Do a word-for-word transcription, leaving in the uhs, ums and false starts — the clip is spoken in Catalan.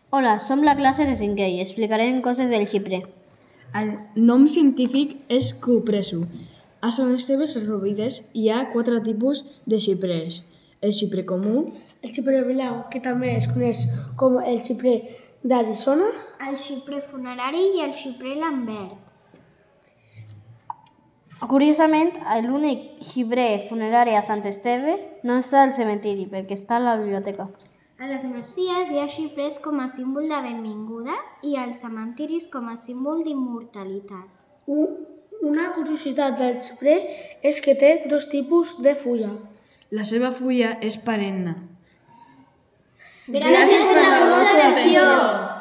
Hola, som la classe de cinquè i explicarem coses del xiprer. El nom científic és cupressu. A Sant Esteve Sesrovires hi ha quatre tipus de xiprers. El xiprer comú, el xiprer blau, que també es coneix com el xiprer d'Arizona, el xiprer funerari i el xiprer lambert. Curiosament, l'únic xiprer funerari a Sant Esteve no està al cementiri, perquè està a la biblioteca. A les masies hi ha xiprers com a símbol de benvinguda i als cementiris com a símbol d'immortalitat. Una curiositat del xiprer és que té dos tipus de fulla. La seva fulla és perenne. Gràcies per la vostra atenció!